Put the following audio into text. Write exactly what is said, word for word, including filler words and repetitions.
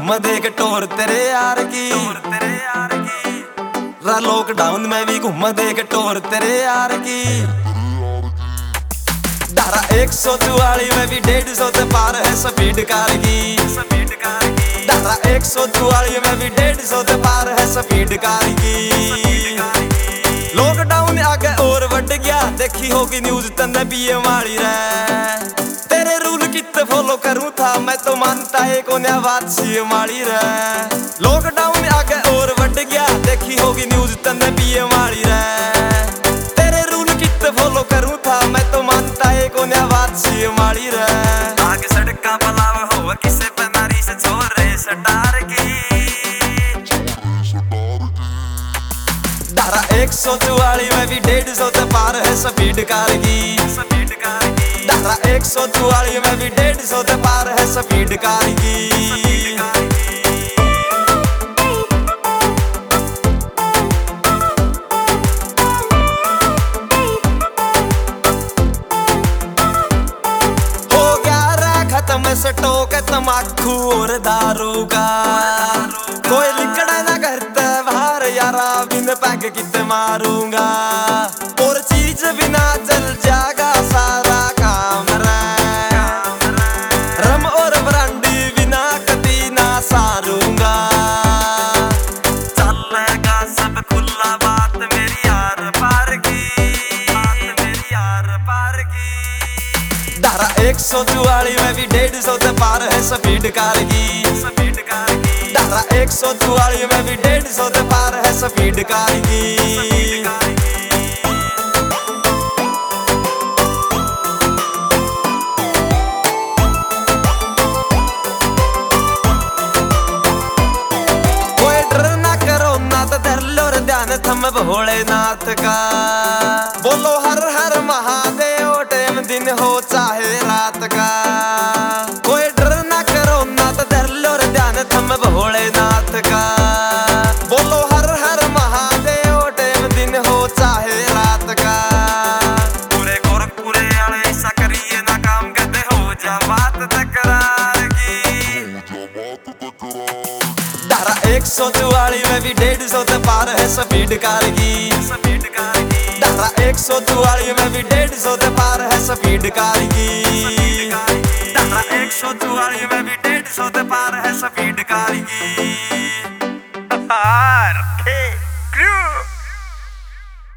घूम देख टोर तेरे यार की। रा लॉकडाउन में भी घूम देख टोर तेरे यार की। धारा एक सौ चुवाली में भी डेढ़ सौ से पार है स्पीड कार की। धारा एक सौ चुवाली में भी डेढ़ सौ से पार है स्पीड कार की। लॉकडाउन आगे और बढ़ गया, देखी होगी न्यूज तन्ने पिए मारी रे। तेरे रूल कितने फॉलो करूं था मैं तो मानता है कोने बात सी मारी रे। लॉकडाउन आगे और बढ़ गया, देखी होगी न्यूज तन्ने पिए मारी रे। तेरे रूल कितने फॉलो करूं था मैं तो मानता है कोने बात सी मारी रे। आगे सड़का पलाव हो किसे पे नारी से छोड़ रे सटार की। धारा एक सौ चुवाली में भी डेढ़ सौ से पार है स्पीड कार की। धारा एक सौ चुवाली में भी डेढ़ सौ से पार है स्पीड कार की। हो गया रा खत्म स्टॉक तमाकू और दारू का। कोई लिकड़ा ना करते बाहर यारा, बिन पैग कितने मारूंगा। और चीज बिना चल जाएगा सारा काम रे। रम और ब्रांडी बिना कभी ना सारूंगा। चलेगा सब खुला बात मेरी यार पार की। मेरी यार पार की। धारा एक सौ चुवाली में भी डेढ़ सौ से पार है स्पीड कार की। धारा एक सौ चुवाली में भी डेढ़ सौ से पार है स्पीड कार की। कोई डर ना करो ना तो धर लो रे ध्यान थम भोलेनाथ का। बोलो हर हर महादेव टाइम दिन हो चाहे रात का। कोई डर ना करो ना तो धर लो रे ध्यान थम भोलेनाथ का। बोलो हर हर महादेव टाइम दिन हो चाहे रात का। पूरे गोरखपुरे वाले ऐसा करिए ना काम कहते हो जा बात तकरार की। धारा एक सौ चुवाली में भी डेढ़ सौ से पार है स्पीड कार की। धारा एक सौ चुवाली में भी डेढ़ सौ से पार है स्पीड कार की। धारा एक सौ चुवाली में भी डेढ़ सौ से पार है स्पीड कार की।